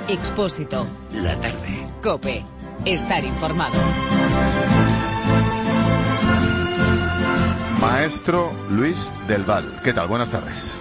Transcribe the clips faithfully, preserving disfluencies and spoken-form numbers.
Expósito. La tarde. COPE. Estar informado. Maestro Luis del Val. ¿Qué tal? Buenas tardes.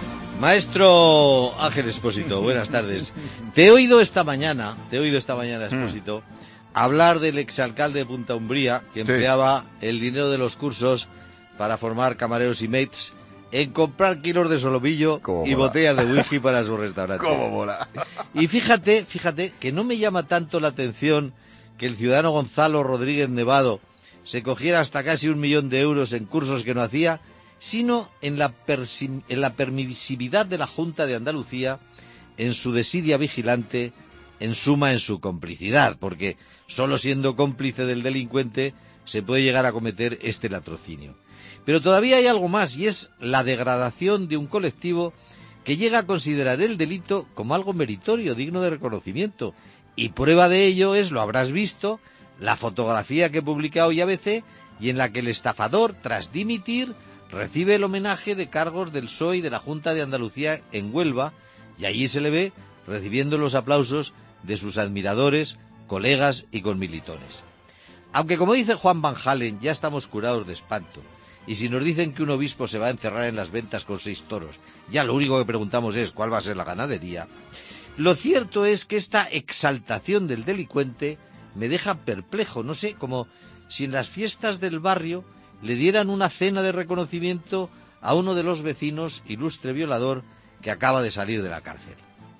Maestro Ángel Expósito, buenas tardes. Te he oído esta mañana, te he oído esta mañana, Expósito, mm. hablar del exalcalde de Punta Umbría, que sí. empleaba el dinero de los cursos para formar camareros y mates en comprar kilos de solomillo y mola. botellas de whisky para su restaurante. ¿Cómo mola? Y fíjate, fíjate, que no me llama tanto la atención que el ciudadano Gonzalo Rodríguez Nevado se cogiera hasta casi un millón de euros en cursos que no hacía, sino en la, persi- en la permisividad de la Junta de Andalucía, en su desidia vigilante, en suma en su complicidad, porque solo siendo cómplice del delincuente se puede llegar a cometer este latrocinio. Pero todavía hay algo más, y es la degradación de un colectivo que llega a considerar el delito como algo meritorio, digno de reconocimiento. Y prueba de ello es, lo habrás visto, la fotografía que publica hoy A B C, y en la que el estafador, tras dimitir, recibe el homenaje de cargos del P S O E y de la Junta de Andalucía en Huelva, y allí se le ve recibiendo los aplausos de sus admiradores, colegas y conmilitones. Aunque, como dice Juan Van Halen, ya estamos curados de espanto, y si nos dicen que un obispo se va a encerrar en las ventas con seis toros, ya lo único que preguntamos es cuál va a ser la ganadería, lo cierto es que esta exaltación del delincuente me deja perplejo, no sé, como si en las fiestas del barrio le dieran una cena de reconocimiento a uno de los vecinos, ilustre violador, que acaba de salir de la cárcel.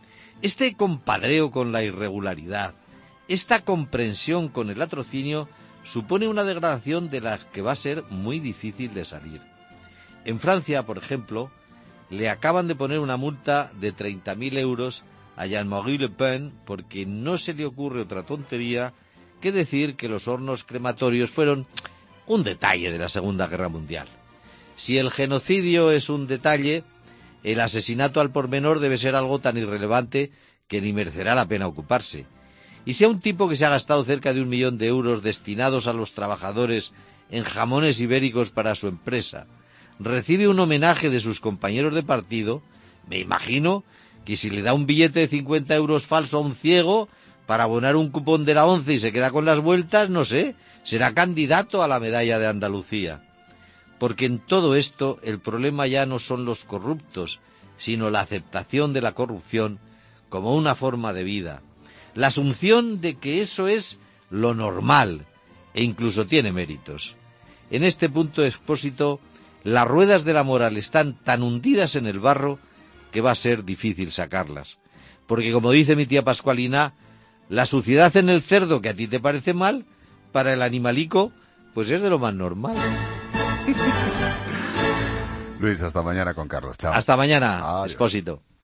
Este compadreo con la irregularidad, esta comprensión con el latrocinio, supone una degradación de la que va a ser muy difícil de salir. En Francia, por ejemplo, le acaban de poner una multa de treinta mil euros a Jean-Marie Le Pen porque no se le ocurre otra tontería que decir que los hornos crematorios fueron un detalle de la Segunda Guerra Mundial. Si el genocidio es un detalle, el asesinato al por menor debe ser algo tan irrelevante que ni merecerá la pena ocuparse. Y si a un tipo que se ha gastado cerca de un millón de euros destinados a los trabajadores en jamones ibéricos para su empresa, recibe un homenaje de sus compañeros de partido, me imagino que si le da un billete de cincuenta euros falso a un ciego para abonar un cupón de la ONCE y se queda con las vueltas, no sé, será candidato a la medalla de Andalucía. Porque en todo esto el problema ya no son los corruptos, sino la aceptación de la corrupción como una forma de vida, la asunción de que eso es lo normal e incluso tiene méritos. En este punto, Expósito, las ruedas de la moral están tan hundidas en el barro que va a ser difícil sacarlas. Porque, como dice mi tía Pascualina, la suciedad en el cerdo que a ti te parece mal, para el animalico, pues es de lo más normal. Luis, hasta mañana con Carlos. Chao. Hasta mañana, Expósito.